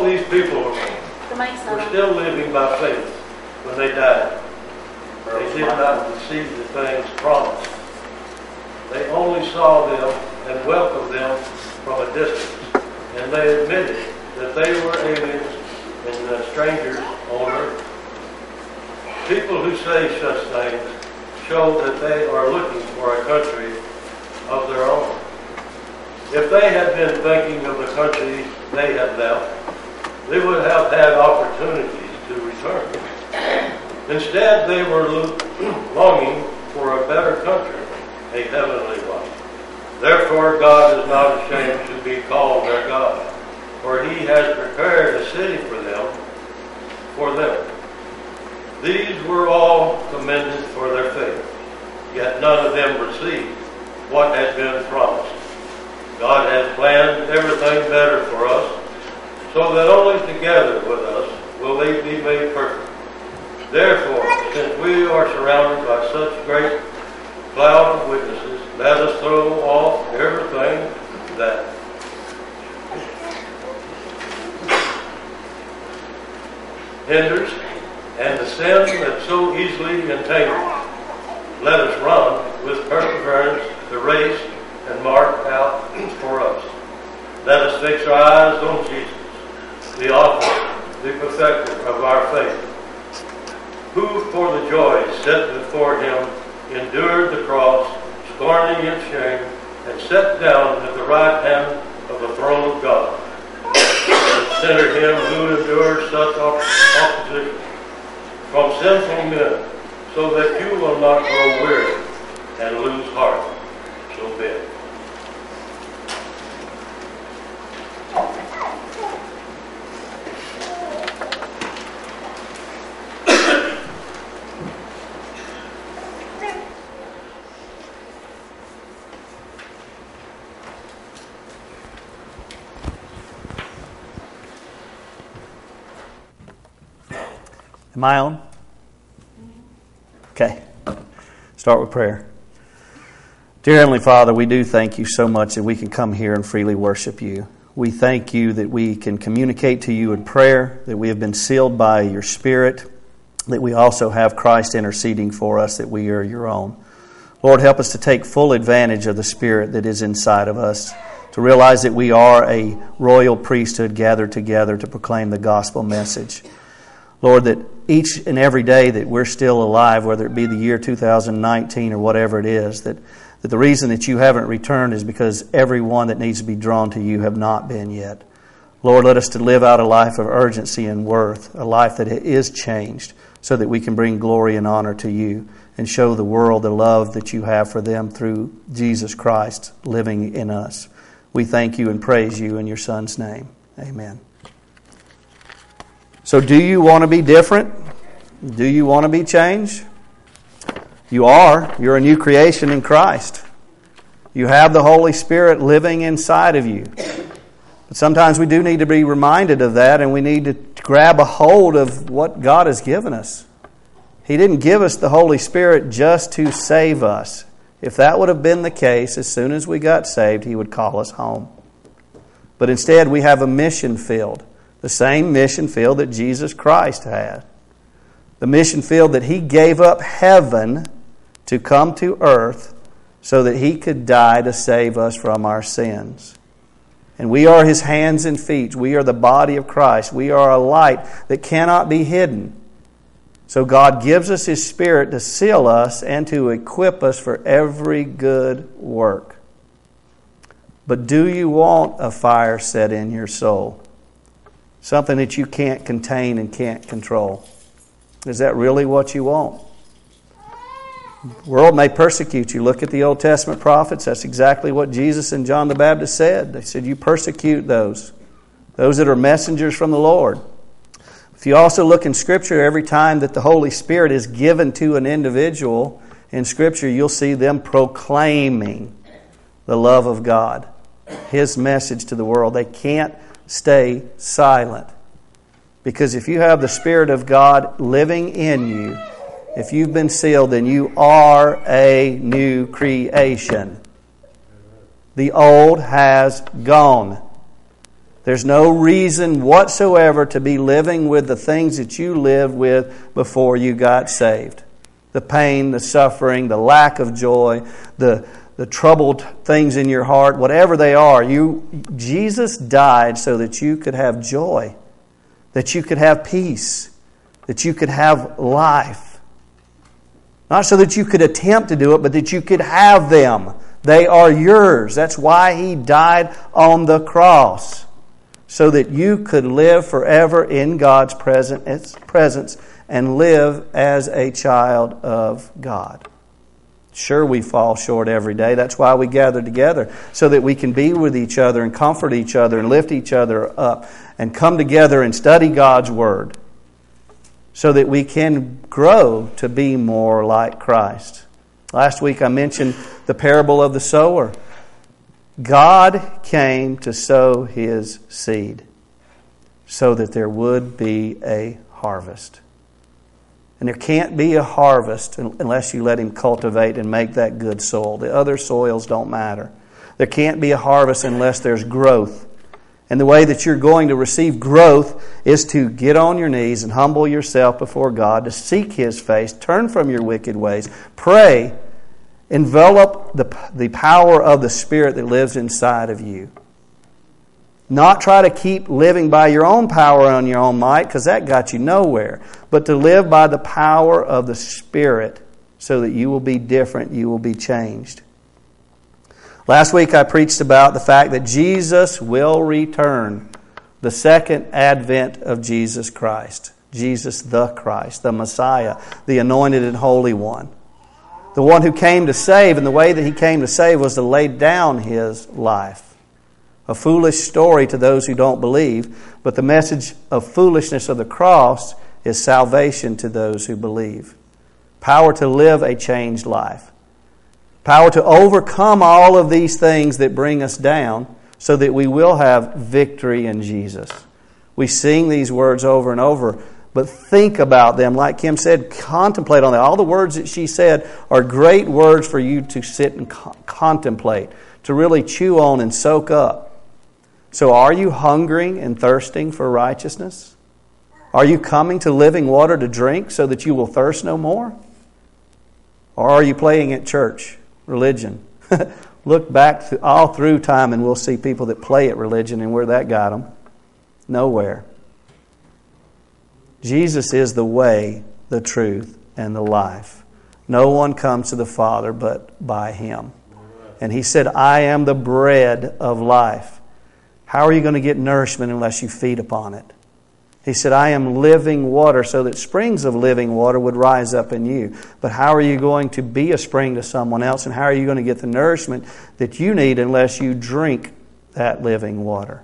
these people were still living by faith when they died. They did not receive the things promised. They only saw them and welcomed them from a distance, and they admitted that they were aliens and strangers on earth. People who say such things show that they are looking for a country of their own. If they had been thinking of the country they had left, they would have had opportunities to return. Instead, they were longing for a better country, a heavenly one. Therefore, God is not ashamed to be called their God, for He has prepared a city for them. These were all commended for their faith, yet none of them received what had been promised. God has planned everything better for us, so that only together with us will they be made perfect. Therefore, since we are surrounded by such great cloud of witnesses, let us throw off everything that hinders and the sin that so easily entangles. Let us run with perseverance the race and mark out for us. Let us fix our eyes on Jesus, the author, the perfecter of our faith, who for the joy set before him endured the cross, scorning its shame, and sat down at the right hand of the throne of God. Consider him who endured such opposition from sinful men, so that you will not grow weary and lose heart. So be it. Am I on? Okay. Start with prayer. Dear Heavenly Father, we do thank you so much that we can come here and freely worship you. We thank you that we can communicate to you in prayer, that we have been sealed by your Spirit, that we also have Christ interceding for us, that we are your own. Lord, help us to take full advantage of the Spirit that is inside of us, to realize that we are a royal priesthood gathered together to proclaim the gospel message. Lord, that each and every day that we're still alive, whether it be the year 2019 or whatever it is, that the reason that you haven't returned is because everyone that needs to be drawn to you have not been yet. Lord, let us to live out a life of urgency and worth, a life that is changed, so that we can bring glory and honor to you and show the world the love that you have for them through Jesus Christ living in us. We thank you and praise you in your Son's name. Amen. So do you want to be different? Do you want to be changed? You are. You're a new creation in Christ. You have the Holy Spirit living inside of you. But sometimes we do need to be reminded of that, and we need to grab a hold of what God has given us. He didn't give us the Holy Spirit just to save us. If that would have been the case, as soon as we got saved, He would call us home. But instead, we have a mission field. The same mission field that Jesus Christ had. The mission field that He gave up heaven to come to earth so that He could die to save us from our sins. And we are His hands and feet. We are the body of Christ. We are a light that cannot be hidden. So God gives us His Spirit to seal us and to equip us for every good work. But do you want a fire set in your soul? Something that you can't contain and can't control. Is that really what you want? The world may persecute you. Look at the Old Testament prophets. That's exactly what Jesus and John the Baptist said. They said, you persecute those that are messengers from the Lord. If you also look in Scripture, every time that the Holy Spirit is given to an individual in Scripture, you'll see them proclaiming the love of God, His message to the world. They can't stay silent. Because if you have the Spirit of God living in you, if you've been sealed, then you are a new creation. The old has gone. There's no reason whatsoever to be living with the things that you lived with before you got saved. The pain, the suffering, the lack of joy, the troubled things in your heart, whatever they are, Jesus died so that you could have joy, that you could have peace, that you could have life. Not so that you could attempt to do it, but that you could have them. They are yours. That's why He died on the cross, so that you could live forever in God's presence and live as a child of God. Sure, we fall short every day. That's why we gather together, so that we can be with each other and comfort each other and lift each other up and come together and study God's Word, so that we can grow to be more like Christ. Last week I mentioned the parable of the sower. God came to sow His seed so that there would be a harvest. And there can't be a harvest unless you let Him cultivate and make that good soil. The other soils don't matter. There can't be a harvest unless there's growth. And the way that you're going to receive growth is to get on your knees and humble yourself before God, to seek His face, turn from your wicked ways, pray, envelop the power of the Spirit that lives inside of you. Not try to keep living by your own power and your own might, because that got you nowhere. But to live by the power of the Spirit so that you will be different, you will be changed. Last week I preached about the fact that Jesus will return. The second advent of Jesus Christ. Jesus the Christ, the Messiah, the anointed and holy one. The one who came to save, and the way that He came to save was to lay down His life. A foolish story to those who don't believe, but the message of foolishness of the cross is salvation to those who believe. Power to live a changed life. Power to overcome all of these things that bring us down so that we will have victory in Jesus. We sing these words over and over, but think about them. Like Kim said, contemplate on them. All the words that she said are great words for you to sit and contemplate, to really chew on and soak up. So are you hungering and thirsting for righteousness? Are you coming to living water to drink so that you will thirst no more? Or are you playing at church, religion? Look back all through time and we'll see people that play at religion, and where that got them. Nowhere. Jesus is the way, the truth, and the life. No one comes to the Father but by Him. And He said, I am the bread of life. How are you going to get nourishment unless you feed upon it? He said, I am living water, so that springs of living water would rise up in you. But how are you going to be a spring to someone else? And how are you going to get the nourishment that you need unless you drink that living water?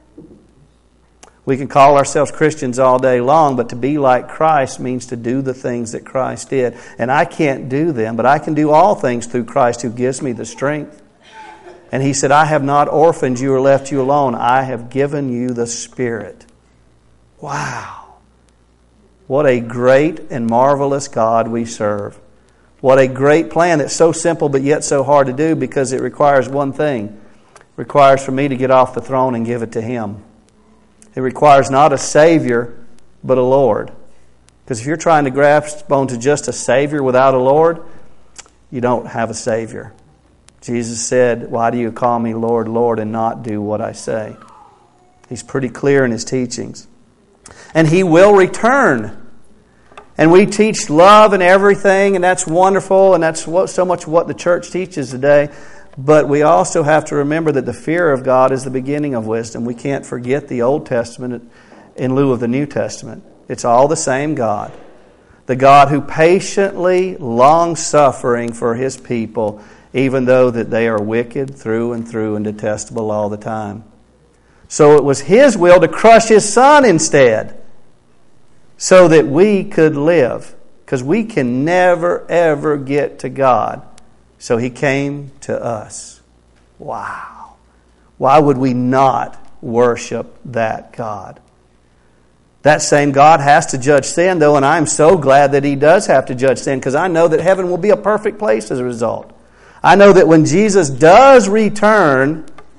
We can call ourselves Christians all day long, but to be like Christ means to do the things that Christ did. And I can't do them, but I can do all things through Christ who gives me the strength. And He said, I have not orphaned you or left you alone. I have given you the Spirit. Wow. What a great and marvelous God we serve. What a great plan that's so simple but yet so hard to do, because it requires one thing. It requires for me to get off the throne and give it to Him. It requires not a Savior, but a Lord. Because if you're trying to grasp onto just a Savior without a Lord, you don't have a Savior. Jesus said, why do you call me Lord, Lord, and not do what I say? He's pretty clear in His teachings. And He will return. And we teach love and everything, and that's wonderful, and that's so much what the church teaches today. But we also have to remember that the fear of God is the beginning of wisdom. We can't forget the Old Testament in lieu of the New Testament. It's all the same God. The God who patiently, long-suffering for His people, even though that they are wicked through and detestable all the time. So it was His will to crush His Son instead, so that we could live. Because we can never, ever get to God. So He came to us. Wow. Why would we not worship that God? That same God has to judge sin, though, and I'm so glad that He does have to judge sin, because I know that heaven will be a perfect place as a result. I know that when Jesus does return,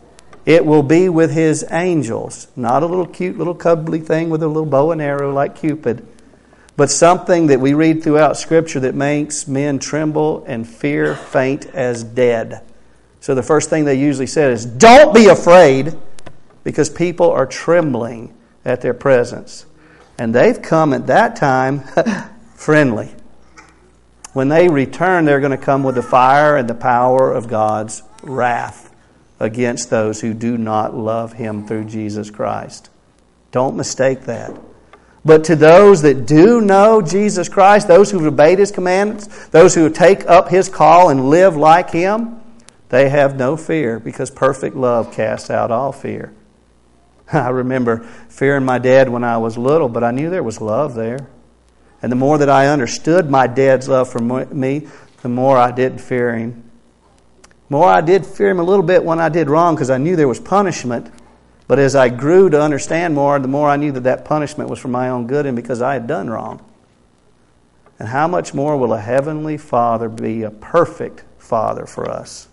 It will be with His angels. Not a little cute little cuddly thing with a little bow and arrow like Cupid, but something that we read throughout Scripture that makes men tremble and fear faint as dead. So the first thing they usually said is, don't be afraid, because people are trembling at their presence. And they've come at that time friendly. When they return, they're going to come with the fire and the power of God's wrath against those who do not love Him through Jesus Christ. Don't mistake that. But to those that do know Jesus Christ, those who have obeyed His commandments, those who take up His call and live like Him, they have no fear, because perfect love casts out all fear. I remember fearing my dad when I was little, but I knew there was love there. And the more that I understood my dad's love for me, the more I did fear him. The more I did fear him a little bit when I did wrong, because I knew there was punishment. But as I grew to understand more, the more I knew that that punishment was for my own good and because I had done wrong. And how much more will a heavenly Father be a perfect Father for us?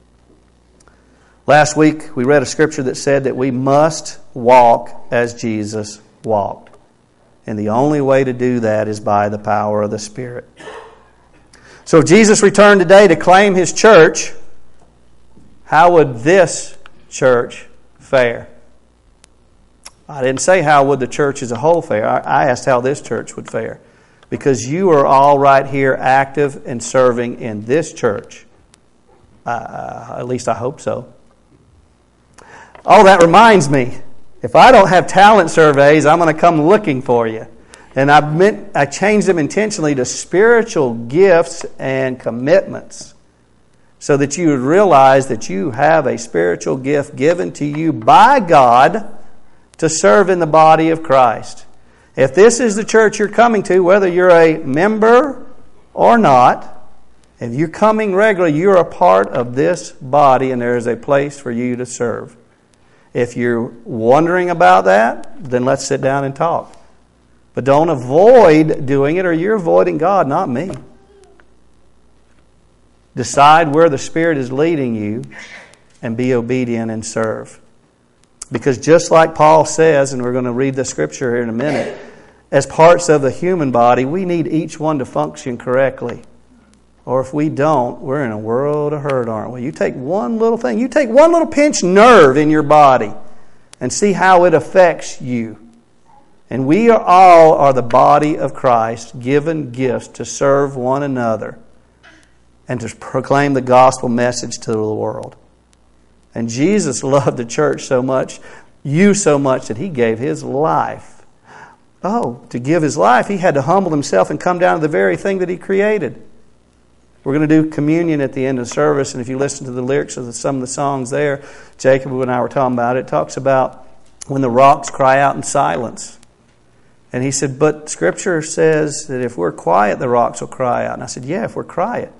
Last week, we read a scripture that said that we must walk as Jesus walked. And the only way to do that is by the power of the Spirit. So if Jesus returned today to claim His church, how would this church fare? I didn't say how would the church as a whole fare. I asked how this church would fare. Because you are all right here active and serving in this church. At least I hope so. Oh, that reminds me. If I don't have talent surveys, I'm going to come looking for you. And I changed them intentionally to spiritual gifts and commitments, so that you would realize that you have a spiritual gift given to you by God to serve in the body of Christ. If this is the church you're coming to, whether you're a member or not, if you're coming regularly, you're a part of this body and there is a place for you to serve. If you're wondering about that, then let's sit down and talk. But don't avoid doing it, or you're avoiding God, not me. Decide where the Spirit is leading you and be obedient and serve. Because just like Paul says, and we're going to read the scripture here in a minute, as parts of the human body, we need each one to function correctly. Or if we don't, we're in a world of hurt, aren't we? You take one little thing, you take one little pinched nerve in your body and see how it affects you. And we all are the body of Christ, given gifts to serve one another and to proclaim the gospel message to the world. And Jesus loved the church so much, you so much, that He gave His life. Oh, to give His life, He had to humble Himself and come down to the very thing that He created. We're going to do communion at the end of the service, and if you listen to the lyrics of some of the songs there, Jacob and I were talking about it, talks about when the rocks cry out in silence. And he said, but Scripture says that if we're quiet, the rocks will cry out. And I said, yeah, if we're quiet.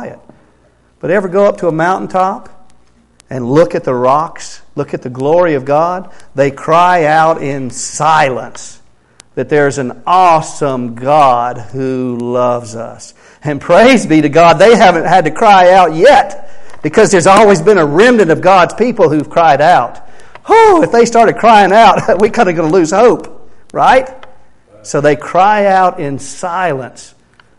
But ever go up to a mountaintop and look at the rocks, look at the glory of God? They cry out in silence that there's an awesome God who loves us. And praise be to God, they haven't had to cry out yet, because there's always been a remnant of God's people who've cried out. Oh, if they started crying out, we're kind of going to lose hope, right? So they cry out in silence,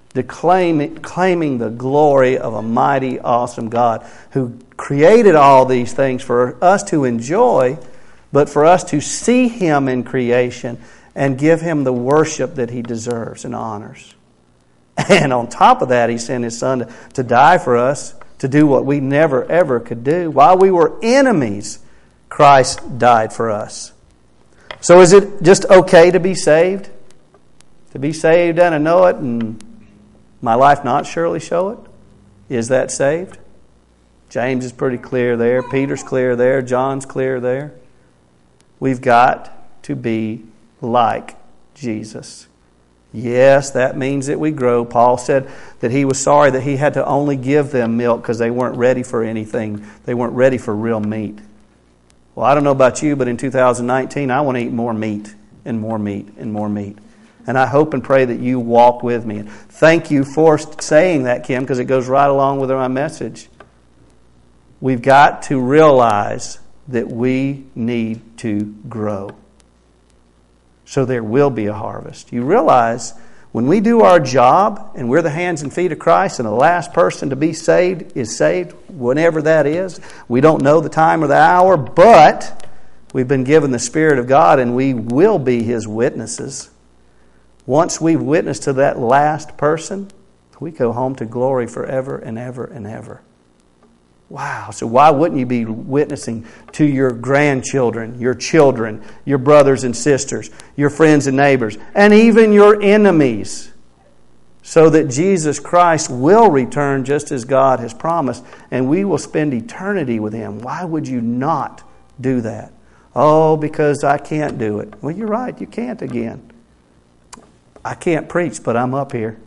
claiming the glory of a mighty, awesome God who created all these things for us to enjoy, but for us to see Him in creation and give Him the worship that He deserves and honors. And on top of that, He sent His Son to die for us, to do what we never, ever could do. While we were enemies, Christ died for us. So is it just okay to be saved? To be saved and to know it and my life not surely show it? Is that saved? James is pretty clear there. Peter's clear there. John's clear there. We've got to be like Jesus. Yes, that means that we grow. Paul said that he was sorry that he had to only give them milk because they weren't ready for anything. They weren't ready for real meat. Well, I don't know about you, but in 2019, I want to eat more meat and more meat and more meat. And I hope and pray that you walk with me. Thank you for saying that, Kim, because it goes right along with my message. We've got to realize that we need to grow. So there will be a harvest. You realize when we do our job and we're the hands and feet of Christ and the last person to be saved is saved, whenever that is. We don't know the time or the hour, but we've been given the Spirit of God and we will be His witnesses. Once we've witnessed to that last person, we go home to glory forever and ever and ever. Wow. So why wouldn't you be witnessing to your grandchildren, your children, your brothers and sisters, your friends and neighbors, and even your enemies, so that Jesus Christ will return just as God has promised, and we will spend eternity with Him? Why would you not do that? Oh, because I can't do it. Well, you're right. You can't again. I can't preach, but I'm up here.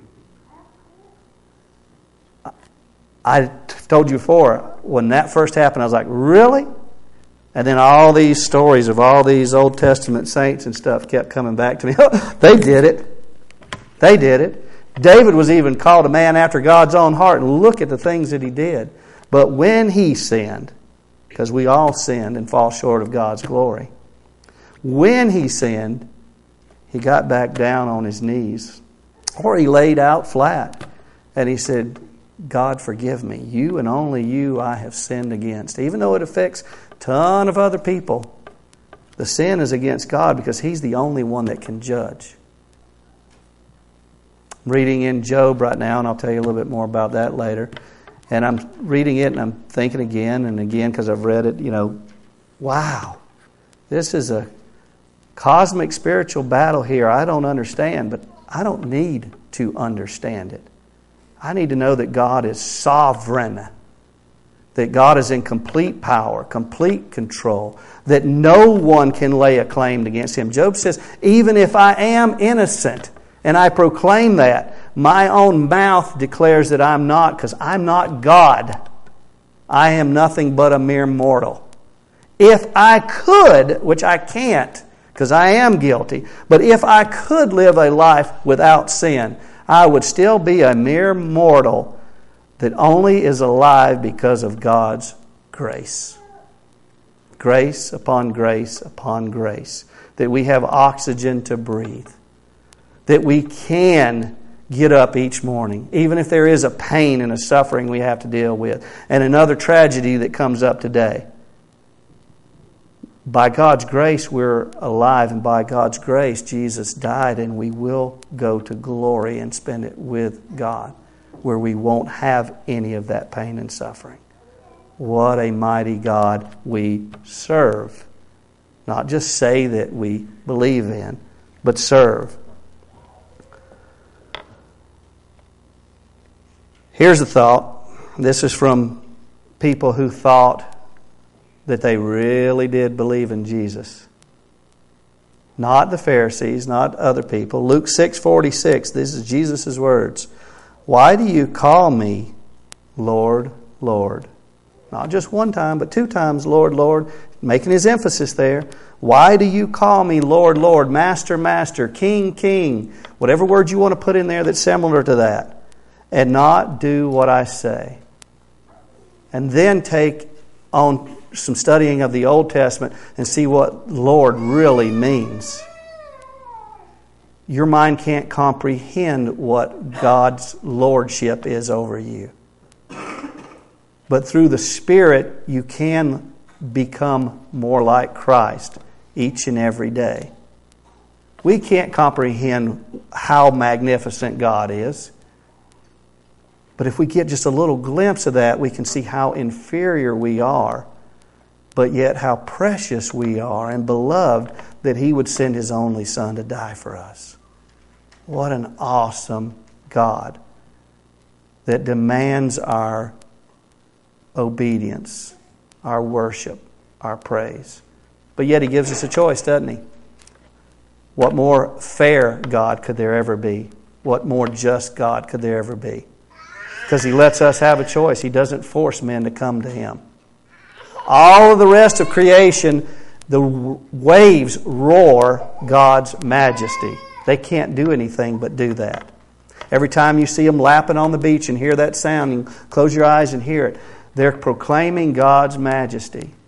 I told you before, when that first happened, I was like, really? And then all these stories of all these Old Testament saints and stuff kept coming back to me. They did it. They did it. David was even called a man after God's own heart. And look at the things that he did. But when he sinned, because we all sinned and fall short of God's glory, when he sinned, he got back down on his knees. Or he laid out flat. And he said, God, forgive me. You and only you I have sinned against. Even though it affects a ton of other people, the sin is against God because He's the only one that can judge. I'm reading in Job right now, and I'll tell you a little bit more about that later. And I'm reading it, and I'm thinking again and again because I've read it, wow. This is a cosmic spiritual battle here I don't understand, but I don't need to understand it. I need to know that God is sovereign, that God is in complete power, complete control, that no one can lay a claim against Him. Job says, even if I am innocent, and I proclaim that, my own mouth declares that I'm not, because I'm not God. I am nothing but a mere mortal. If I could, which I can't, because I am guilty, but if I could live a life without sin, I would still be a mere mortal that only is alive because of God's grace. Grace upon grace upon grace. That we have oxygen to breathe. That we can get up each morning, even if there is a pain and a suffering we have to deal with, and another tragedy that comes up today. By God's grace, we're alive, and by God's grace, Jesus died, and we will go to glory and spend it with God, where we won't have any of that pain and suffering. What a mighty God we serve. Not just say that we believe in, but serve. Here's a thought. This is from people who thought that they really did believe in Jesus. Not the Pharisees, not other people. Luke 6:46, this is Jesus' words. Why do you call me Lord, Lord? Not just one time, but 2 times, Lord, Lord. Making his emphasis there. Why do you call me Lord, Lord, Master, Master, King, King? Whatever word you want to put in there that's similar to that. And not do what I say. And then take on some studying of the Old Testament and see what Lord really means. Your mind can't comprehend what God's lordship is over you. But through the Spirit, you can become more like Christ each and every day. We can't comprehend how magnificent God is. But if we get just a little glimpse of that, we can see how inferior we are, but yet how precious we are and beloved that He would send His only Son to die for us. What an awesome God that demands our obedience, our worship, our praise. But yet He gives us a choice, doesn't He? What more fair God could there ever be? What more just God could there ever be? Because He lets us have a choice. He doesn't force men to come to Him. All of the rest of creation, the waves roar God's majesty. They can't do anything but do that. Every time you see them lapping on the beach and hear that sound, you close your eyes and hear it. They're proclaiming God's majesty.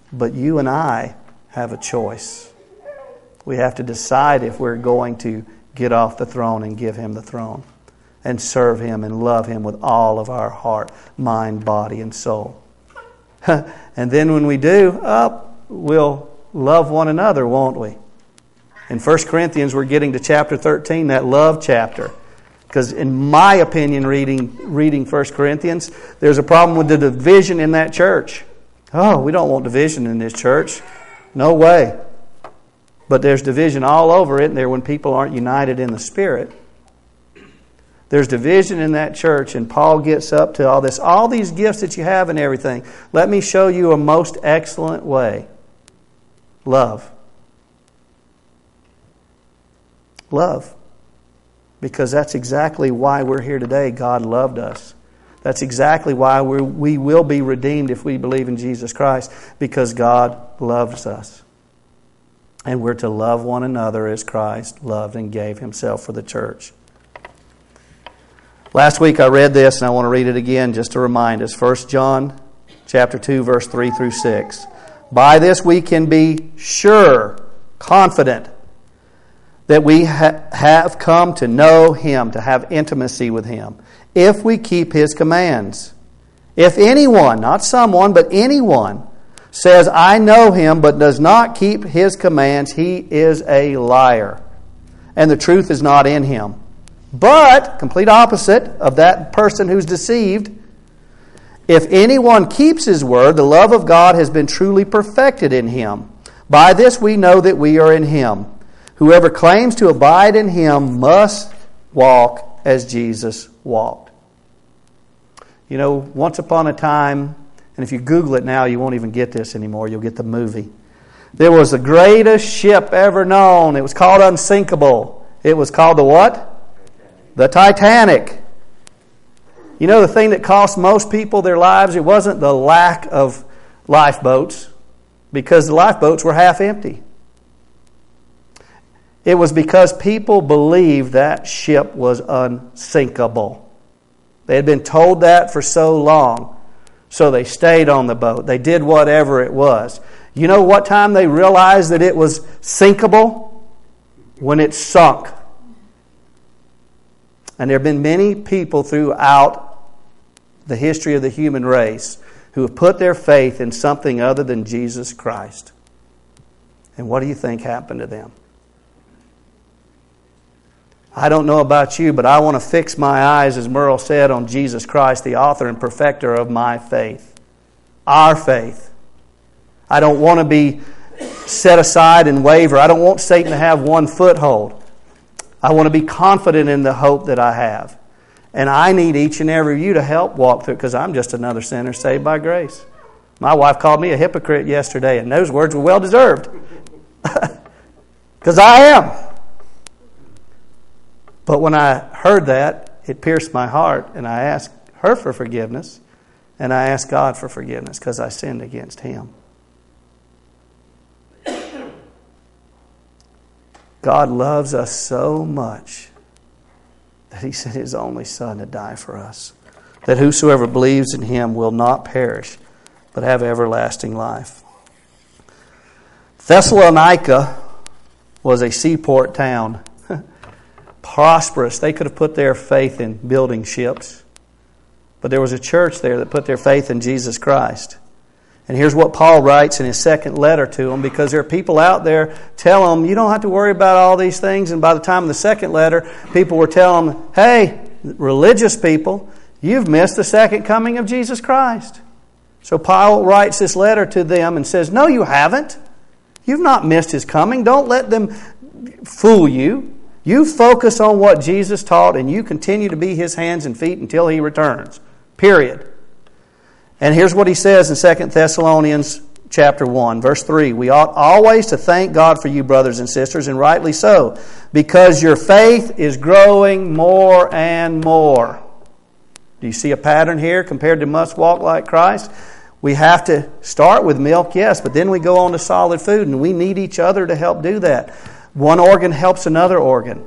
But you and I have a choice. We have to decide if we're going to get off the throne and give Him the throne and serve Him and love Him with all of our heart, mind, body, and soul. And then when we do, we'll love one another, won't we? In 1 Corinthians, we're getting to chapter 13, that love chapter. Because in my opinion, reading 1 Corinthians, there's a problem with the division in that church. Oh, we don't want division in this church. No way. But there's division all over it, and there when people aren't united in the Spirit. There's division in that church, and Paul gets up to all these gifts that you have and everything. Let me show you a most excellent way. Love. Love. Because that's exactly why we're here today. God loved us. That's exactly why we will be redeemed if we believe in Jesus Christ. Because God loves us. And we're to love one another as Christ loved and gave Himself for the church. Last week I read this, and I want to read it again just to remind us. 1 John chapter 2, verse 3 through 6. By this we can be sure, confident, that we have come to know Him, to have intimacy with Him, if we keep His commands. If anyone, not someone, but anyone, says, I know Him, but does not keep His commands, he is a liar, and the truth is not in him. But, complete opposite of that person who's deceived, if anyone keeps His word, the love of God has been truly perfected in him. By this we know that we are in Him. Whoever claims to abide in Him must walk as Jesus walked. You know, once upon a time, and if you Google it now, you won't even get this anymore. You'll get the movie. There was the greatest ship ever known. It was called Unsinkable. It was called the what? The Titanic. You know the thing that cost most people their lives? It wasn't the lack of lifeboats, because the lifeboats were half empty. It was because people believed that ship was unsinkable. They had been told that for so long. So they stayed on the boat. They did whatever it was. You know what time they realized that it was sinkable? When it sunk. And there have been many people throughout the history of the human race who have put their faith in something other than Jesus Christ. And what do you think happened to them? I don't know about you, but I want to fix my eyes, as Merle said, on Jesus Christ, the author and perfecter of my faith. Our faith. I don't want to be set aside and waver. I don't want Satan to have one foothold. I want to be confident in the hope that I have. And I need each and every of you to help walk through it, because I'm just another sinner saved by grace. My wife called me a hypocrite yesterday, and those words were well deserved. Because I am. But when I heard that, it pierced my heart, and I asked her for forgiveness, and I asked God for forgiveness because I sinned against Him. God loves us so much that He sent His only Son to die for us, that whosoever believes in Him will not perish, but have everlasting life. Thessalonica was a seaport town. Prosperous. They could have put their faith in building ships. But there was a church there that put their faith in Jesus Christ. And here's what Paul writes in his second letter to them, because there are people out there tell them, you don't have to worry about all these things. And by the time of the second letter, people were telling them, hey, religious people, you've missed the second coming of Jesus Christ. So Paul writes this letter to them and says, no, you haven't. You've not missed His coming. Don't let them fool you. You focus on what Jesus taught, and you continue to be His hands and feet until He returns. Period. And here's what he says in 2 Thessalonians chapter 1, verse 3. We ought always to thank God for you, brothers and sisters, and rightly so, because your faith is growing more and more. Do you see a pattern here compared to must walk like Christ? We have to start with milk, yes, but then we go on to solid food, and we need each other to help do that. One organ helps another organ.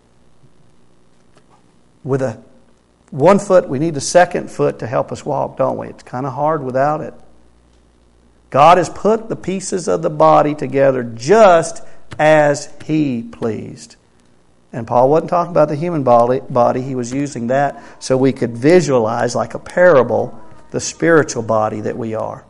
With one foot, we need a second foot to help us walk, don't we? It's kind of hard without it. God has put the pieces of the body together just as He pleased. And Paul wasn't talking about the human body. He was using that so we could visualize, like a parable, the spiritual body that we are.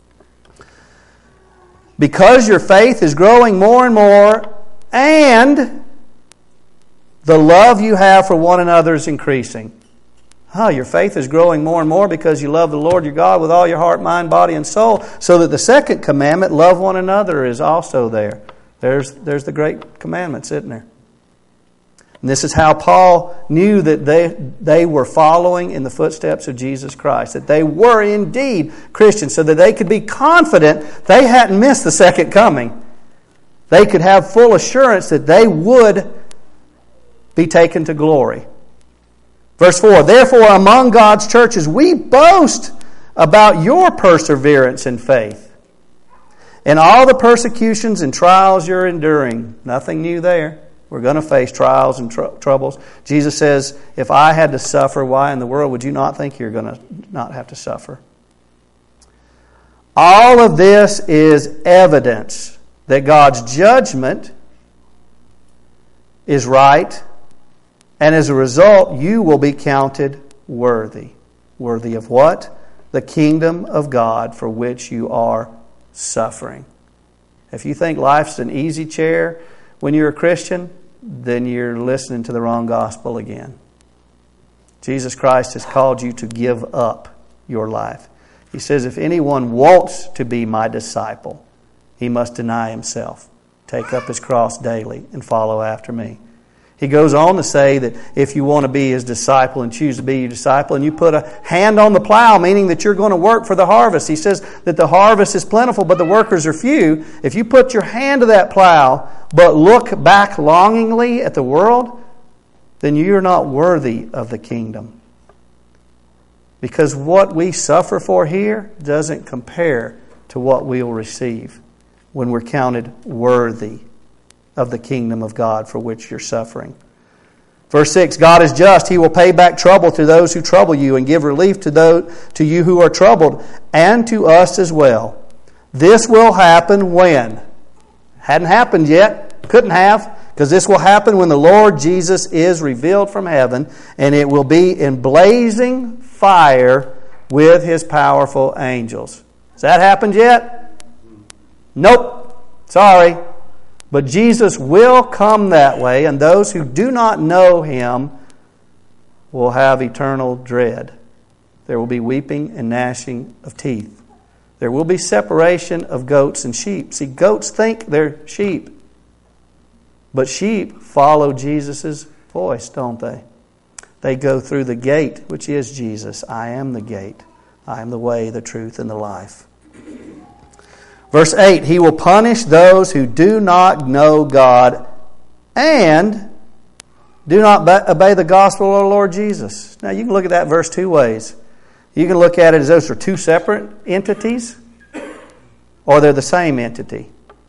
Because your faith is growing more and more, and the love you have for one another is increasing. Your faith is growing more and more because you love the Lord your God with all your heart, mind, body, and soul, so that the second commandment, love one another, is also there. There's the great commandments, isn't there? And this is how Paul knew that they were following in the footsteps of Jesus Christ, that they were indeed Christians, so that they could be confident they hadn't missed the second coming. They could have full assurance that they would be taken to glory. Verse 4, therefore among God's churches we boast about your perseverance in faith, and all the persecutions and trials you're enduring. Nothing new there. We're going to face trials and troubles. Jesus says, if I had to suffer, why in the world would you not think you're going to not have to suffer? All of this is evidence that God's judgment is right, and as a result, you will be counted worthy. Worthy of what? The kingdom of God for which you are suffering. If you think life's an easy chair when you're a Christian, then you're listening to the wrong gospel again. Jesus Christ has called you to give up your life. He says, if anyone wants to be my disciple, he must deny himself, take up his cross daily, and follow after me. He goes on to say that if you want to be His disciple and choose to be your disciple, and you put a hand on the plow, meaning that you're going to work for the harvest. He says that the harvest is plentiful, but the workers are few. If you put your hand to that plow, but look back longingly at the world, then you're not worthy of the kingdom. Because what we suffer for here doesn't compare to what we'll receive when we're counted worthy of the kingdom of God for which you're suffering. Verse 6, God is just. He will pay back trouble to those who trouble you and give relief to you who are troubled, and to us as well. This will happen when? Hadn't happened yet. Couldn't have, because this will happen when the Lord Jesus is revealed from heaven, and it will be in blazing fire with His powerful angels. Has that happened yet? Nope. Sorry. But Jesus will come that way, and those who do not know Him will have eternal dread. There will be weeping and gnashing of teeth. There will be separation of goats and sheep. See, goats think they're sheep, but sheep follow Jesus' voice, don't they? They go through the gate, which is Jesus. I am the gate. I am the way, the truth, and the life. Verse 8, He will punish those who do not know God and do not obey the gospel of the Lord Jesus. Now, you can look at that verse two ways. You can look at it as those are two separate entities, or they're the same entity.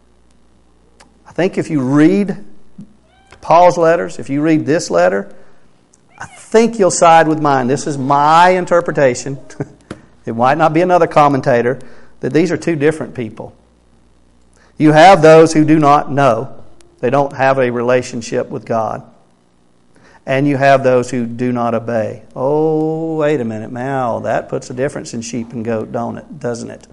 I think if you read Paul's letters, if you read this letter, I think you'll side with mine. This is my interpretation. It might not be another commentator, that these are two different people. You have those who do not know. They don't have a relationship with God. And you have those who do not obey. Oh, wait a minute. Now, that puts a difference in sheep and goat, doesn't it?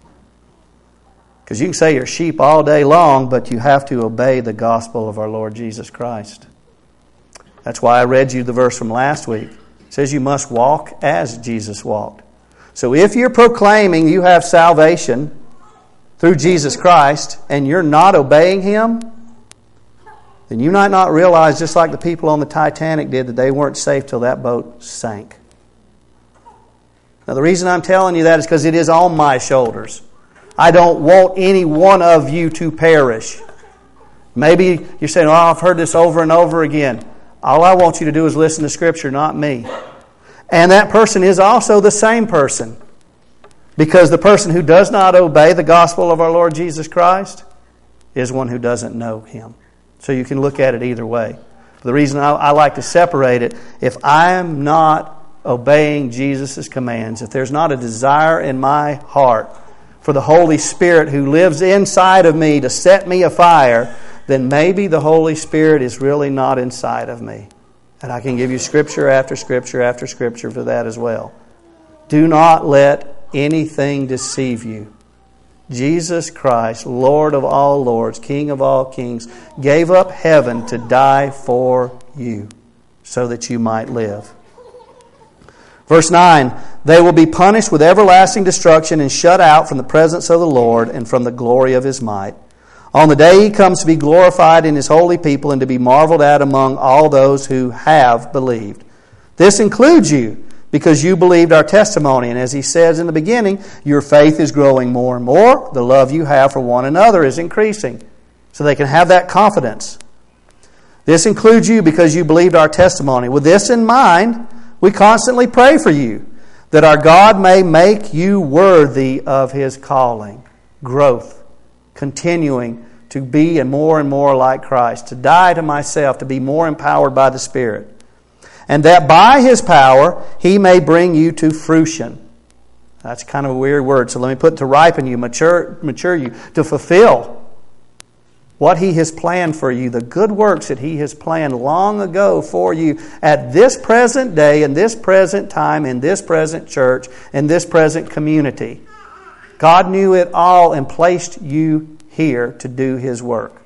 Because you can say you're sheep all day long, but you have to obey the gospel of our Lord Jesus Christ. That's why I read you the verse from last week. It says you must walk as Jesus walked. So if you're proclaiming you have salvation through Jesus Christ and you're not obeying Him, then you might not realize, just like the people on the Titanic did, that they weren't safe till that boat sank. Now the reason I'm telling you that is because it is on my shoulders. I don't want any one of you to perish. Maybe you're saying, I've heard this over and over again. All I want you to do is listen to Scripture, not me. And that person is also the same person. Because the person who does not obey the gospel of our Lord Jesus Christ is one who doesn't know Him. So you can look at it either way. The reason I like to separate it, if I am not obeying Jesus' commands, if there's not a desire in my heart for the Holy Spirit who lives inside of me to set me afire, then maybe the Holy Spirit is really not inside of me. And I can give you scripture after scripture after scripture for that as well. Do not let anything deceive you. Jesus Christ, Lord of all lords, King of all kings, gave up heaven to die for you so that you might live. Verse 9, they will be punished with everlasting destruction and shut out from the presence of the Lord and from the glory of His might. On the day He comes to be glorified in His holy people and to be marveled at among all those who have believed. This includes you, because you believed our testimony. And as He says in the beginning, your faith is growing more and more. The love you have for one another is increasing. So they can have that confidence. This includes you because you believed our testimony. With this in mind, we constantly pray for you, that our God may make you worthy of His calling. Growth. Continuing to be and more like Christ. To die to myself, to be more empowered by the Spirit. And that by His power He may bring you to fruition. That's kind of a weird word, so let me put to ripen you, mature you, to fulfill what He has planned for you, the good works that He has planned long ago for you at this present day, in this present time, in this present church, in this present community. God knew it all and placed you here to do His work.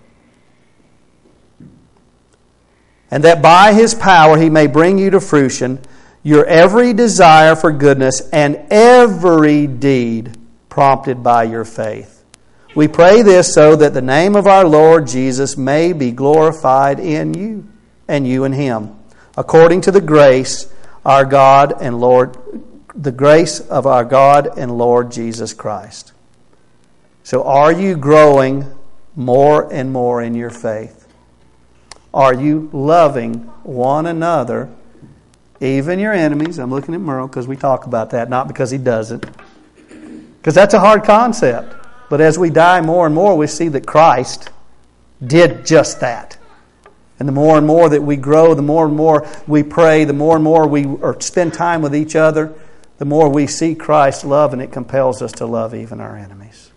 And that by His power He may bring you to fruition your every desire for goodness and every deed prompted by your faith. We pray this so that the name of our Lord Jesus may be glorified in you and you in Him, according to the grace our God and Lord, the grace of our God and Lord Jesus Christ. So are you growing more and more in your faith? Are you loving one another, even your enemies? I'm looking at Merle because we talk about that, not because he doesn't. Because that's a hard concept. But as we die more and more, we see that Christ did just that. And the more that we grow, the more we pray, the more we spend time with each other, the more we see Christ's love, and it compels us to love even our enemies.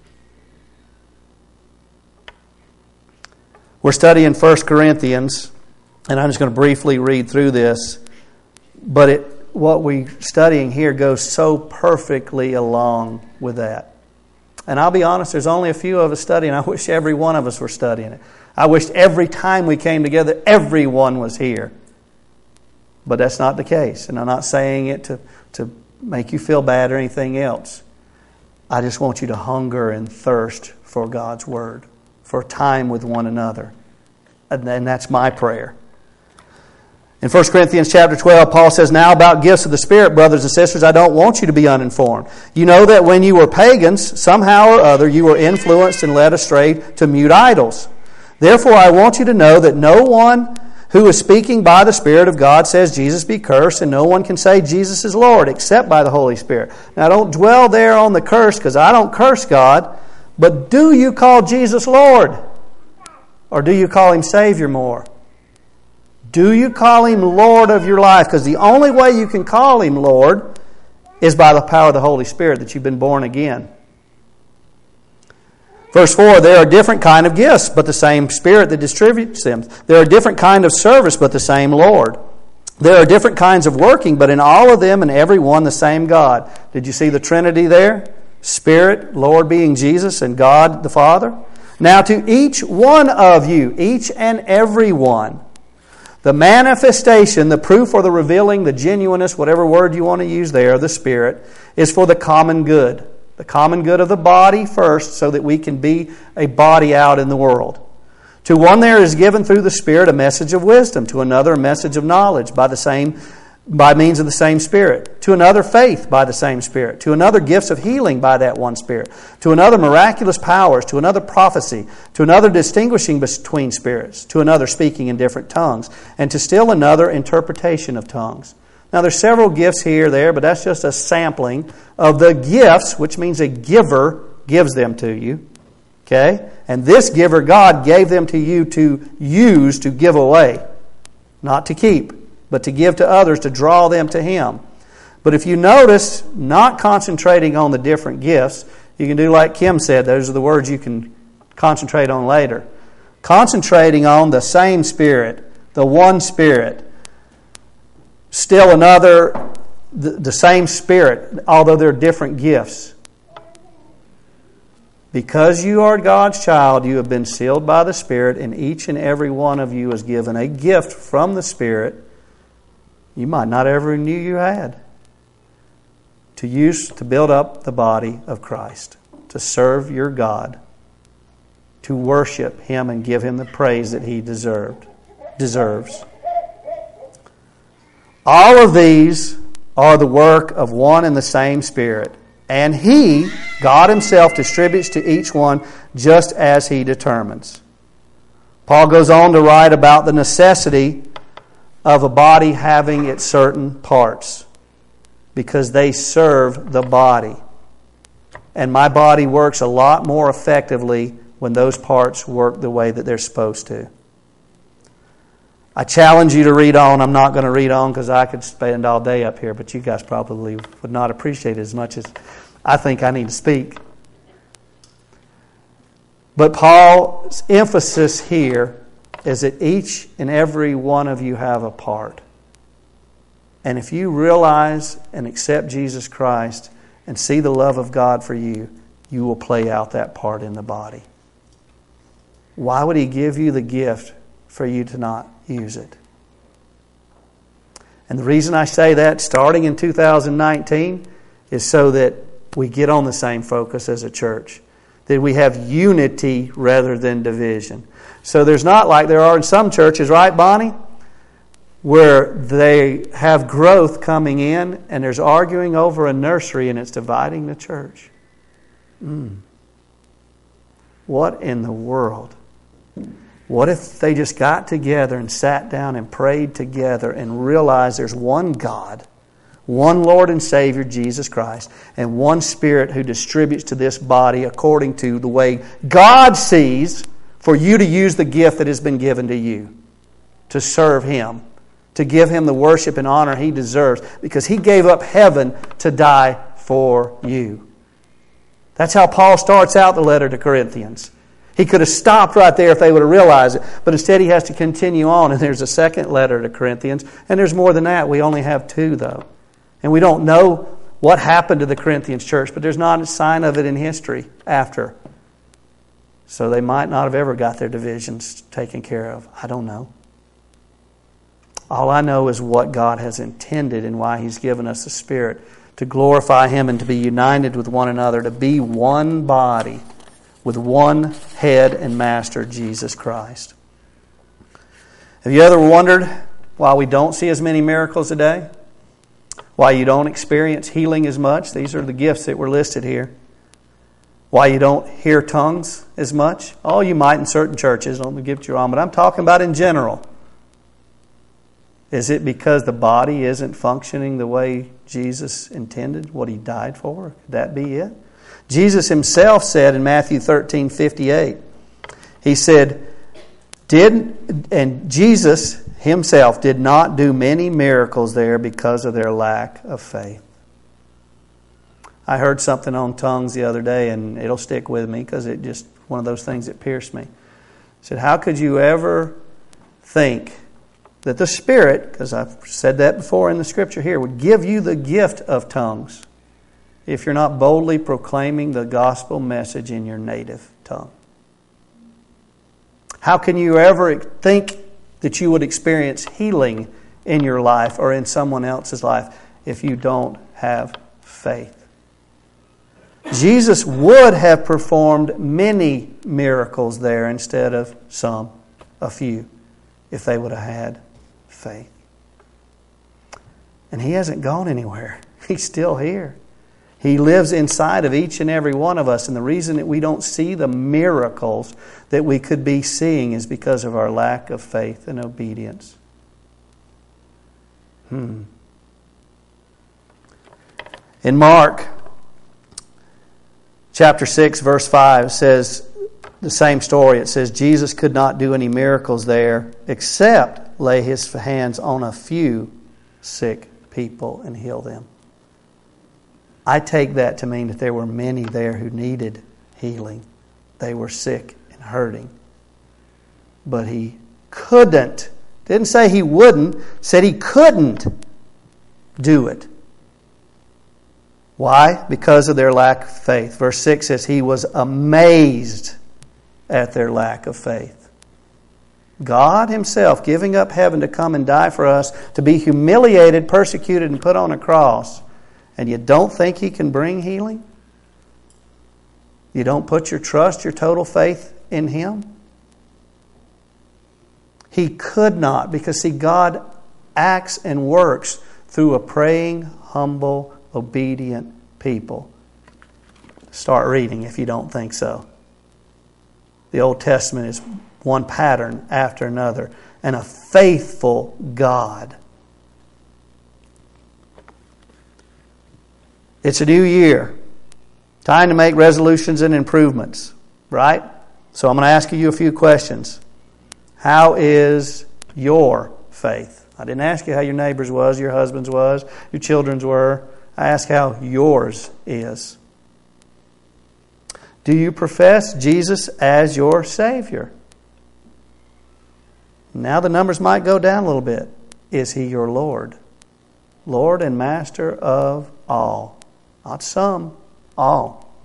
We're studying 1 Corinthians, and I'm just going to briefly read through this. But what we're studying here goes so perfectly along with that. And I'll be honest, there's only a few of us studying. I wish every one of us were studying it. I wish every time we came together, everyone was here. But that's not the case. And I'm not saying it to make you feel bad or anything else. I just want you to hunger and thirst for God's Word, for time with one another. And that's my prayer. In 1 Corinthians chapter 12, Paul says, now about gifts of the Spirit, brothers and sisters, I don't want you to be uninformed. You know that when you were pagans, somehow or other, you were influenced and led astray to mute idols. Therefore, I want you to know that no one who is speaking by the Spirit of God says Jesus be cursed, and no one can say Jesus is Lord except by the Holy Spirit. Now, don't dwell there on the curse, because I don't curse God, but do you call Jesus Lord? Or do you call Him Savior more? Do you call Him Lord of your life? Because the only way you can call Him Lord is by the power of the Holy Spirit, that you've been born again. Verse 4, there are different kind of gifts, but the same Spirit that distributes them. There are different kind of service, but the same Lord. There are different kinds of working, but in all of them and every one the same God. Did you see the Trinity there? Spirit, Lord being Jesus, and God the Father. Now to each one of you, each and every one, the manifestation, the proof or the revealing, the genuineness, whatever word you want to use there, the Spirit, is for the common good. The common good of the body first, so that we can be a body out in the world. To one there is given through the Spirit a message of wisdom, to another a message of knowledge by means of the same Spirit, to another faith by the same Spirit, to another gifts of healing by that one Spirit, to another miraculous powers, to another prophecy, to another distinguishing between spirits, to another speaking in different tongues, and to still another interpretation of tongues. Now there's several gifts here, there, but that's just a sampling of the gifts, which means a giver gives them to you. Okay? And this giver, God, gave them to you to use, to give away, not to keep, but to give to others, to draw them to Him. But if you notice, not concentrating on the different gifts, You can do like Kim said. Those are the words you can concentrate on later. Concentrating on the same Spirit, the one Spirit. Still another, the same Spirit, although they're different gifts. Because you are God's child, you have been sealed by the Spirit, and each and every one of you is given a gift from the Spirit you might not ever knew you had, to use to build up the body of Christ, to serve your God, to worship Him and give Him the praise that He deserves. All of these are the work of one and the same Spirit. And He, God Himself, distributes to each one just as He determines. Paul goes on to write about the necessity of a body having its certain parts, because they serve the body. And my body works a lot more effectively when those parts work the way that they're supposed to. I challenge you to read on. I'm not going to read on because I could spend all day up here, but you guys probably would not appreciate it as much as I think I need to speak. But Paul's emphasis here is that each and every one of you have a part. And if you realize and accept Jesus Christ and see the love of God for you, you will play out that part in the body. Why would He give you the gift for you to not use it? And the reason I say that, starting in 2019, is so that we get on the same focus as a church. That we have unity rather than division. So there's not like there are in some churches, right, Bonnie? Where they have growth coming in and there's arguing over a nursery and it's dividing the church. What in the world? What if they just got together and sat down and prayed together and realized there's one God, one Lord and Savior, Jesus Christ, and one Spirit who distributes to this body according to the way God sees for you to use the gift that has been given to you, to serve Him, to give Him the worship and honor He deserves, because He gave up heaven to die for you. That's how Paul starts out the letter to Corinthians. He could have stopped right there if they would have realized it, but instead he has to continue on, and there's a second letter to Corinthians, and there's more than that. We only have 2, though. And we don't know what happened to the Corinthians church, but there's not a sign of it in history after. So they might not have ever got their divisions taken care of. I don't know. All I know is what God has intended and why He's given us the Spirit, to glorify Him and to be united with one another, to be one body with one head and master, Jesus Christ. Have you ever wondered why we don't see as many miracles today? Why you don't experience healing as much? These are the gifts that were listed here. Why you don't hear tongues as much? Oh, you might in certain churches, don't get you wrong, but I'm talking about in general. Is it because the body isn't functioning the way Jesus intended, what He died for? Could that be it? Jesus Himself said in Matthew 13:58, He said, Jesus Himself did not do many miracles there because of their lack of faith. I heard something on tongues the other day, and it'll stick with me because it just one of those things that pierced me. It said, how could you ever think that the Spirit, because I've said that before in the Scripture here, would give you the gift of tongues if you're not boldly proclaiming the gospel message in your native tongue? How can you ever think that you would experience healing in your life or in someone else's life if you don't have faith? Jesus would have performed many miracles there instead of a few, if they would have had faith. And He hasn't gone anywhere. He's still here. He lives inside of each and every one of us. And the reason that we don't see the miracles that we could be seeing is because of our lack of faith and obedience. In Mark chapter 6, verse 5, it says the same story. It says Jesus could not do any miracles there except lay His hands on a few sick people and heal them. I take that to mean that there were many there who needed healing. They were sick and hurting. But he couldn't. Didn't say he wouldn't. Said he couldn't do it. Why? Because of their lack of faith. Verse 6 says he was amazed at their lack of faith. God himself giving up heaven to come and die for us, to be humiliated, persecuted, and put on a cross. And you don't think he can bring healing? You don't put your trust, your total faith in him? He could not, because see, God acts and works through a praying, humble, obedient people. Start reading if you don't think so. The Old Testament is one pattern after another, and a faithful God. It's a new year. Time to make resolutions and improvements, right? So I'm going to ask you a few questions. How is your faith? I didn't ask you how your neighbor's was, your husband's was, your children's were. I ask how yours is. Do you profess Jesus as your Savior? Now the numbers might go down a little bit. Is He your Lord? Lord and Master of all. Not some, all.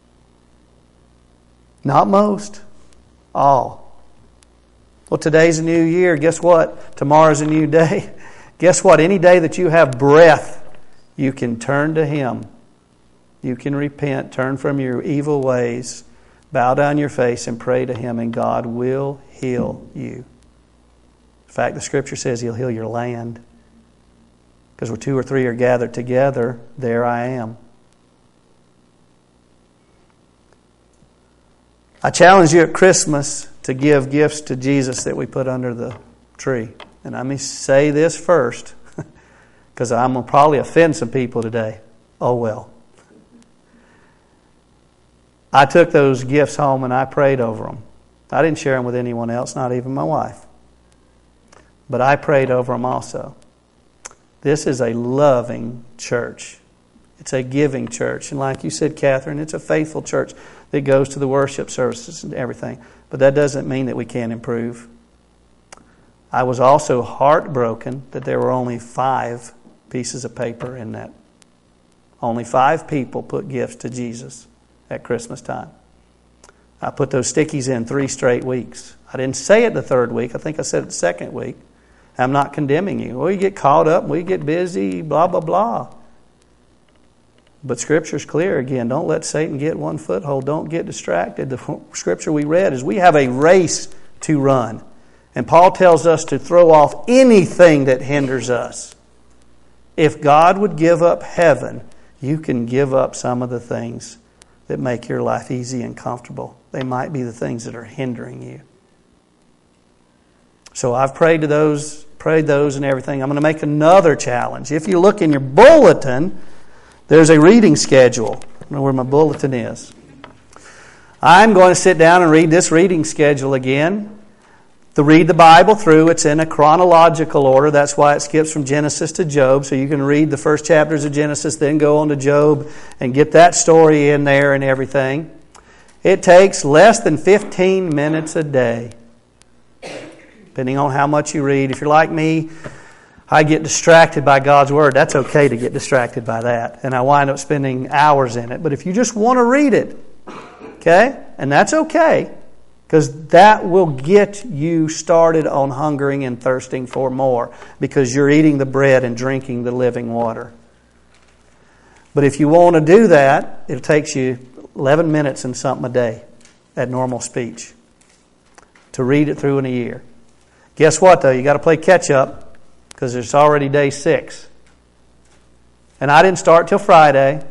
Not most, all. Well, today's a new year. Guess what? Tomorrow's a new day. Guess what? Any day that you have breath, you can turn to Him. You can repent, turn from your evil ways, bow down your face and pray to Him, and God will heal you. In fact, the Scripture says He'll heal your land. Because where 2 or 3 are gathered together, there I am. I challenge you at Christmas to give gifts to Jesus that we put under the tree. And let me say this first, because I'm going to probably offend some people today. Oh well. I took those gifts home and I prayed over them. I didn't share them with anyone else, not even my wife. But I prayed over them also. This is a loving church. It's a giving church. And like you said, Catherine, it's a faithful church that goes to the worship services and everything. But that doesn't mean that we can't improve. I was also heartbroken that there were only 5 pieces of paper in that. Only 5 people put gifts to Jesus at Christmas time. I put those stickies in 3 straight weeks. I didn't say it the 3rd week. I think I said it the 2nd week. I'm not condemning you. Well, you get caught up, we get busy, blah, blah, blah. But Scripture's clear again. Don't let Satan get one foothold. Don't get distracted. The Scripture we read is we have a race to run. And Paul tells us to throw off anything that hinders us. If God would give up heaven, you can give up some of the things that make your life easy and comfortable. They might be the things that are hindering you. So I've prayed those and everything. I'm going to make another challenge. If you look in your bulletin, there's a reading schedule. I don't know where my bulletin is. I'm going to sit down and read this reading schedule again. To read the Bible through, it's in a chronological order. That's why it skips from Genesis to Job. So you can read the first chapters of Genesis, then go on to Job and get that story in there and everything. It takes less than 15 minutes a day, depending on how much you read. If you're like me, I get distracted by God's Word. That's okay to get distracted by that. And I wind up spending hours in it. But if you just want to read it, okay? And that's okay, because that will get you started on hungering and thirsting for more, because you're eating the bread and drinking the living water. But if you want to do that, it takes you 11 minutes and something a day at normal speech to read it through in a year. Guess what, though? You got to play catch up, because it's already day 6. And I didn't start till Friday.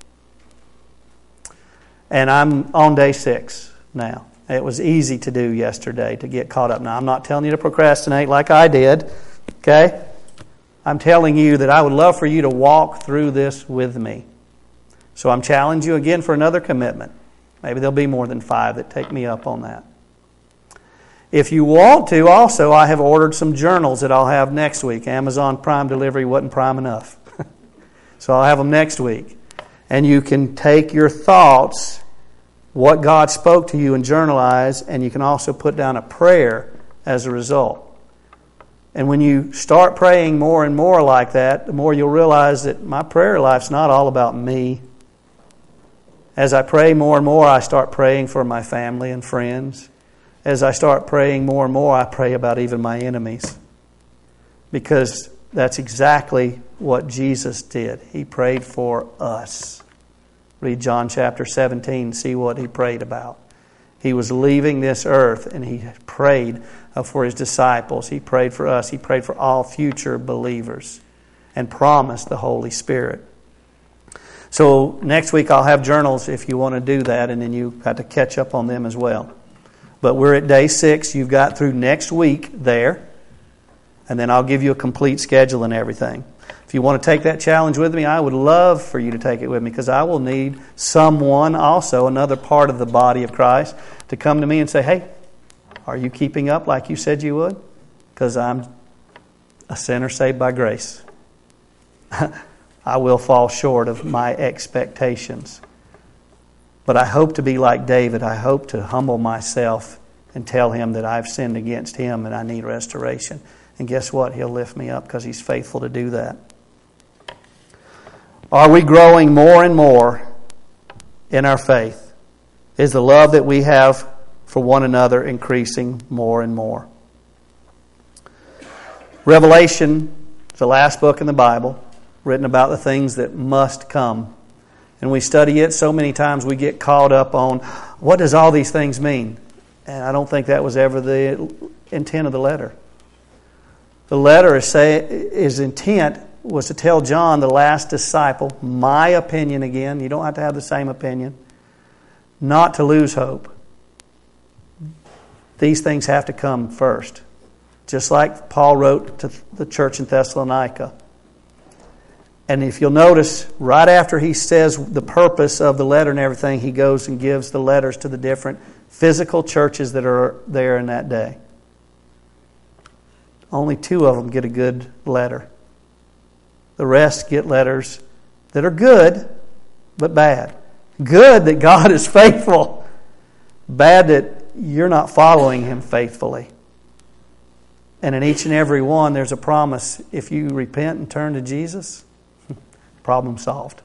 And I'm on day 6 now. It was easy to do yesterday to get caught up. Now, I'm not telling you to procrastinate like I did. Okay? I'm telling you that I would love for you to walk through this with me. So I'm challenging you again for another commitment. Maybe there'll be more than 5 that take me up on that. If you want to, also, I have ordered some journals that I'll have next week. Amazon Prime delivery wasn't prime enough. So I'll have them next week. And you can take your thoughts, what God spoke to you, and journalize, and you can also put down a prayer as a result. And when you start praying more and more like that, the more you'll realize that my prayer life's not all about me. As I pray more and more, I start praying for my family and friends. As I start praying more and more, I pray about even my enemies. Because that's exactly what Jesus did. He prayed for us. Read John chapter 17, see what He prayed about. He was leaving this earth and He prayed for His disciples. He prayed for us. He prayed for all future believers and promised the Holy Spirit. So next week I'll have journals if you want to do that, and then you have to catch up on them as well. But we're at day 6. You've got through next week there, and then I'll give you a complete schedule and everything. If you want to take that challenge with me, I would love for you to take it with me, because I will need someone also, another part of the body of Christ, to come to me and say, hey, are you keeping up like you said you would? Because I'm a sinner saved by grace. I will fall short of my expectations. But I hope to be like David. I hope to humble myself and tell Him that I've sinned against Him and I need restoration. And guess what? He'll lift me up because He's faithful to do that. Are we growing more and more in our faith? Is the love that we have for one another increasing more and more? Revelation is the last book in the Bible, written about the things that must come. And we study it so many times we get caught up on, what does all these things mean? And I don't think that was ever the intent of the letter. The letter his intent was to tell John, the last disciple, my opinion again, you don't have to have the same opinion, not to lose hope. These things have to come first. Just like Paul wrote to the church in Thessalonica. And if you'll notice, right after he says the purpose of the letter and everything, he goes and gives the letters to the different physical churches that are there in that day. Only 2 of them get a good letter. The rest get letters that are good, but bad. Good that God is faithful. Bad that you're not following Him faithfully. And in each and every one, there's a promise. If you repent and turn to Jesus, problem solved.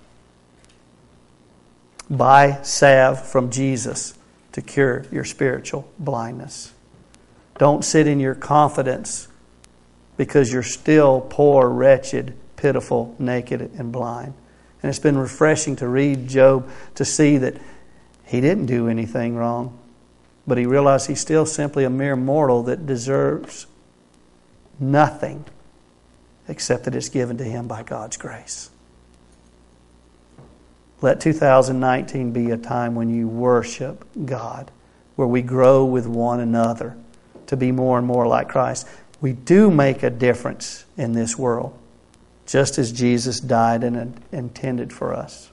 Buy salve from Jesus to cure your spiritual blindness. Don't sit in your confidence because you're still poor, wretched, pitiful, naked, and blind. And it's been refreshing to read Job to see that he didn't do anything wrong, but he realized he's still simply a mere mortal that deserves nothing except that it's given to him by God's grace. Let 2019 be a time when you worship God, where we grow with one another to be more and more like Christ. We do make a difference in this world, just as Jesus died and intended for us.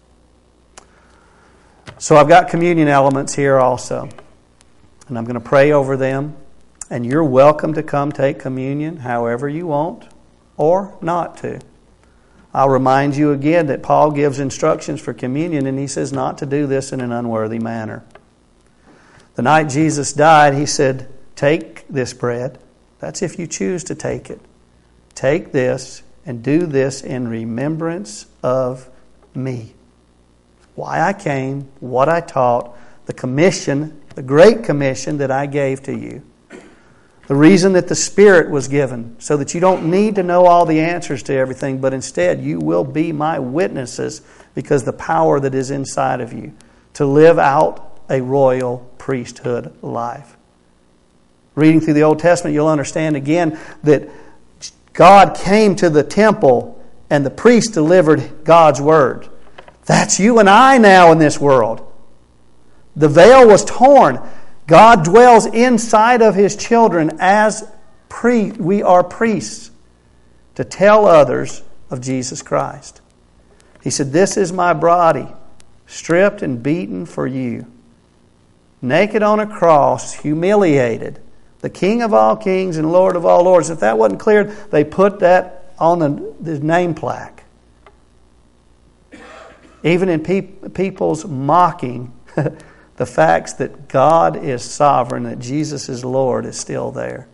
So I've got communion elements here also, and I'm going to pray over them. And you're welcome to come take communion however you want or not to. I'll remind you again that Paul gives instructions for communion, and he says not to do this in an unworthy manner. The night Jesus died, He said, take this bread. That's if you choose to take it. Take this and do this in remembrance of me. Why I came, what I taught, the commission, the great commission that I gave to you. The reason that the Spirit was given, so that you don't need to know all the answers to everything, but instead you will be my witnesses because the power that is inside of you to live out a royal priesthood life. Reading through the Old Testament, you'll understand again that God came to the temple and the priest delivered God's word. That's you and I now in this world. The veil was torn. God dwells inside of His children as we are priests to tell others of Jesus Christ. He said, this is my body, stripped and beaten for you. Naked on a cross, humiliated. The King of all kings and Lord of all lords. If that wasn't clear, they put that on the name plaque. Even in people's mocking, the facts that God is sovereign, that Jesus is Lord, is still there.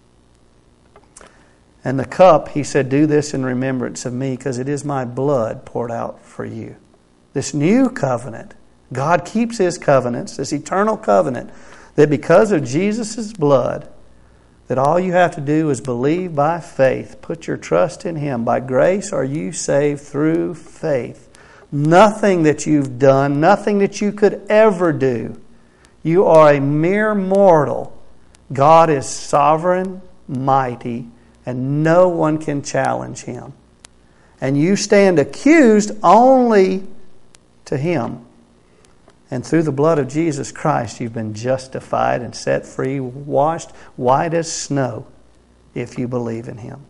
And the cup, he said, do this in remembrance of me, because it is my blood poured out for you. This new covenant, God keeps His covenants, this eternal covenant, that because of Jesus' blood, that all you have to do is believe by faith. Put your trust in Him. By grace are you saved through faith. Nothing that you've done, nothing that you could ever do. You are a mere mortal. God is sovereign, mighty, and no one can challenge Him. And you stand accused only to Him. And through the blood of Jesus Christ, you've been justified and set free, washed white as snow, if you believe in Him.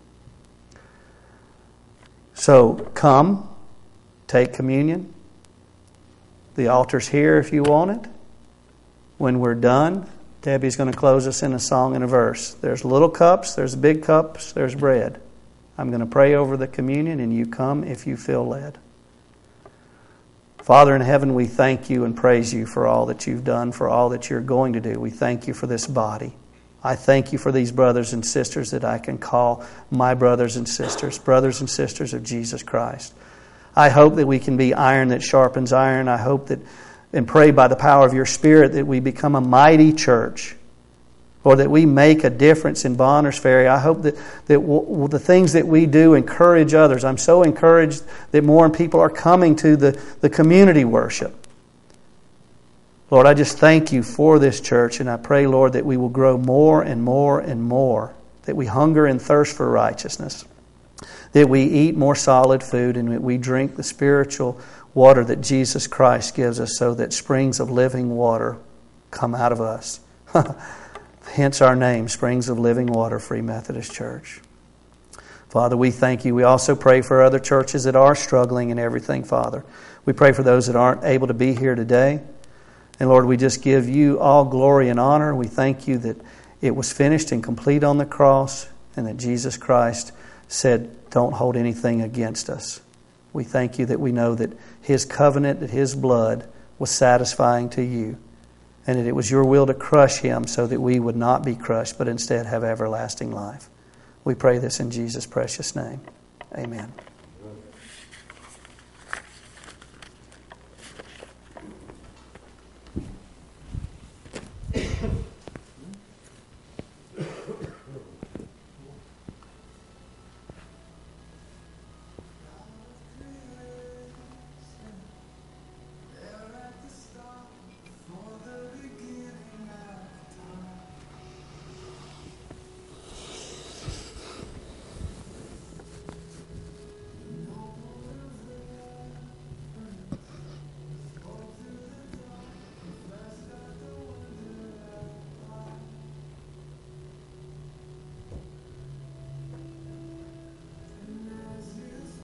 So come, take communion. The altar's here if you want it. When we're done, Debbie's going to close us in a song and a verse. There's little cups, there's big cups, there's bread. I'm going to pray over the communion, and you come if you feel led. Father in heaven, we thank You and praise You for all that You've done, for all that You're going to do. We thank You for this body. I thank You for these brothers and sisters that I can call my brothers and sisters of Jesus Christ. I hope that we can be iron that sharpens iron. I hope that and pray by the power of Your Spirit that we become a mighty church, or that we make a difference in Bonners Ferry. I hope that the things that we do encourage others. I'm so encouraged that more people are coming to the community worship. Lord, I just thank You for this church, and I pray, Lord, that we will grow more and more and more, that we hunger and thirst for righteousness, that we eat more solid food, and that we drink the spiritual water that Jesus Christ gives us, so that springs of living water come out of us. Hence our name, Springs of Living Water, Free Methodist Church. Father, we thank You. We also pray for other churches that are struggling in everything, Father. We pray for those that aren't able to be here today. And Lord, we just give You all glory and honor. We thank You that it was finished and complete on the cross, and that Jesus Christ said, don't hold anything against us. We thank You that we know that His covenant, that His blood was satisfying to You, and that it was Your will to crush Him so that we would not be crushed, but instead have everlasting life. We pray this in Jesus' precious name. Amen.